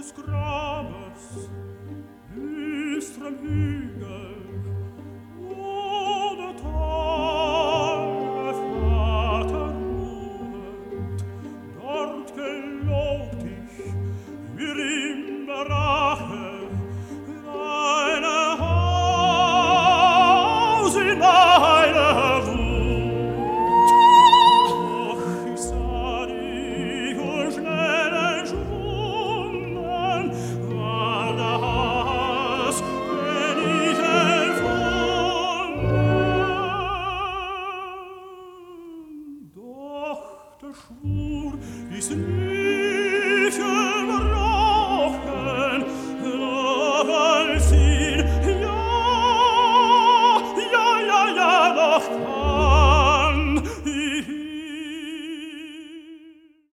des Grabes, düstrem Hügel, wo der teure Vater ruhet, dort gelobt ich für immer Rache, deine Haus in meiner Wut. Doch ich sah dich schnell entschwunden, war der Hass, den ich empfunden. Doch der Schwur ist